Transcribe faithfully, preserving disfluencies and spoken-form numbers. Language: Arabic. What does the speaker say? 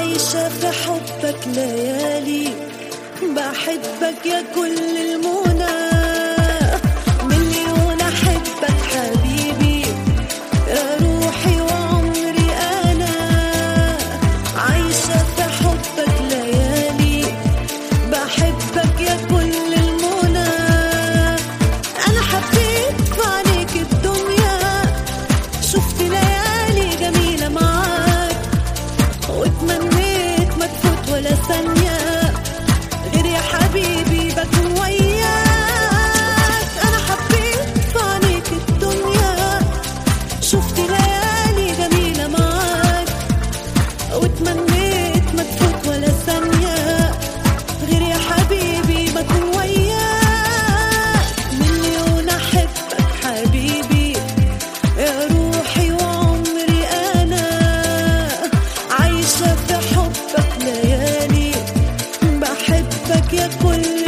عايشة في حبك ليالي، بحبك يا كل المنى، مليون أحبك حبيبي يا روحي وعمري أنا. عايشة في حبك ليالي، بحبك يا كل المنى. أنا حبيت في عينيك الدنيا، شفت ليالي جميلة معاك، واتمنيت ما تفوت ولا ثانية غير يا حبيبي بكون وياك. أنا حبيت في عينيك الدنيا، شفت ليالي جميلة معاك، واتمنيت ما تفوت ولا ثانية غير يا حبيبي بكون وياك. مليون أحبك حبيبي يا روحي وعمري أنا. عايشة في حبك ليالي، بحبك يا كل